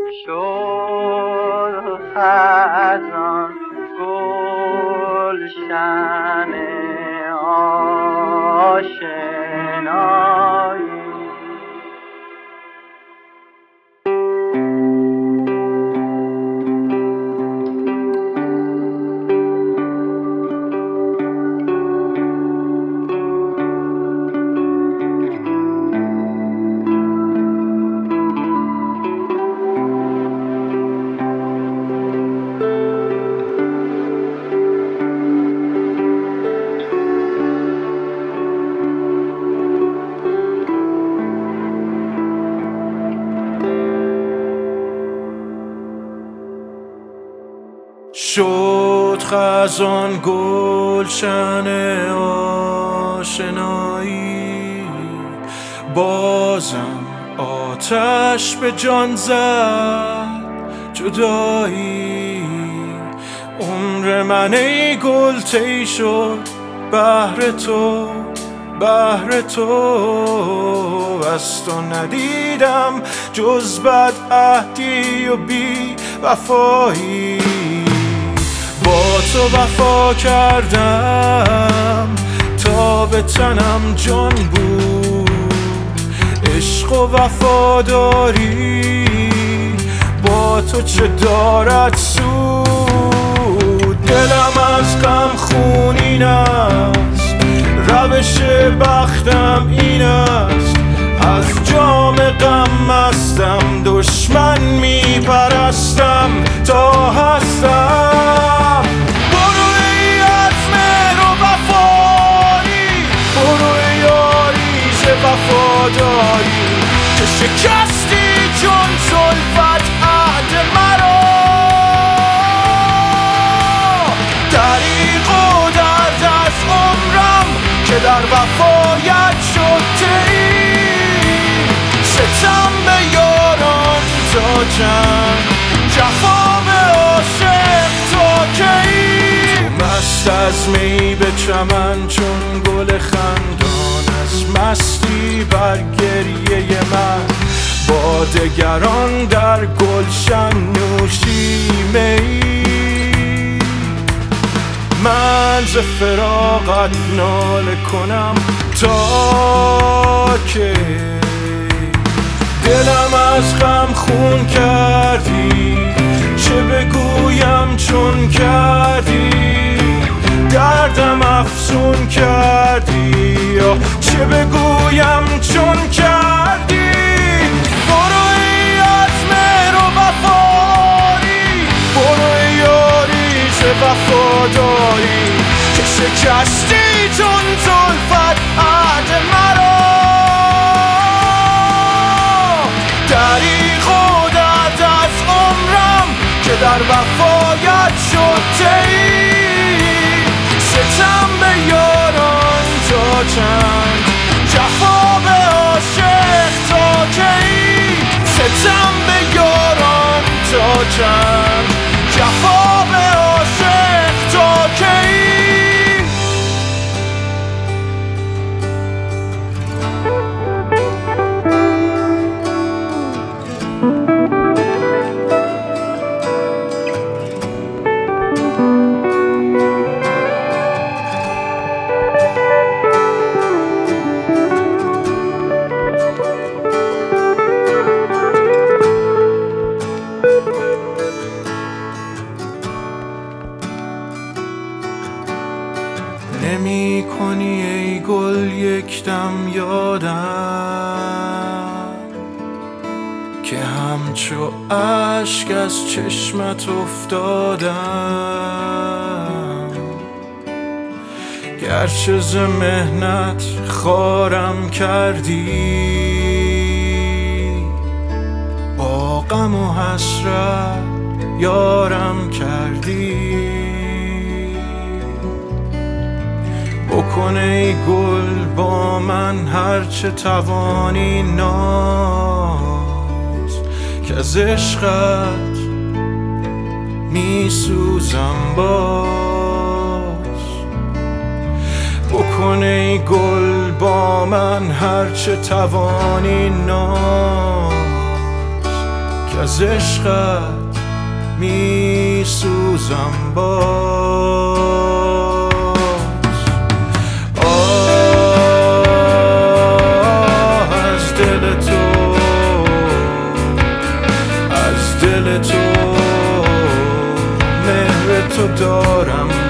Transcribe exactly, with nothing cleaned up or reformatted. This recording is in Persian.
شد خزان گلشن آشنایی. شد خزان گلشن آشنایی، بازم آتش به جان زد جدایی. عمر من ای گل طی شد بهر تو، بهر تو. از تو ندیدم جز بدعهدی و بی وفایی. با تو وفا کردم تا به تنم جان بود. عشق و وفاداری با تو چه دارد سود؟ دلم از غم خونین است، روش بختم این است. از جام غم مستم، دشمن می پرستم تا هستم. برو ای از مهر و وفایی، برو ای یاریز وفاداری که شکستی چون زلفت عهد مرا. دریغ و درد از عمرم که در وفایت شد طی. ستم به یاران تا چند، جفا به عاشق تا کی. مست از می به چمن چون گل خندان، از مستی بر گریه من با دگران در گلشن نوشی می. من ز فراقت ناله کنم تا که دلم از غم خون کردی. چه بگویم چون کردی، دردم افزون کردی. چه بگویم چون کردی. برو ای از مهر و وفایی، برو ای یاریز وفاداری که شکستی چون زلفت عهد مرا. دریغ و درد از عمرم که در وفایت شد طی. ستم به یاران تا چند، جفا به عاشق تا کی. ستم به یاران تا چند، جفا به عاشق تا کی. نمی کنی ای گل یک دم یادم که همچو اشک از چشمت افتادم. گرچه ز محنت خارم کردی، با غم و حسرت یارم کردی. بکن ای گل با من هرچه توانی ناز، که از عشقت می سوزم باز. بکن ای گل با من هرچه توانی ناز، از عشقت می سوزم باز. آه از دل تو، از دل تو، مهر تو دارم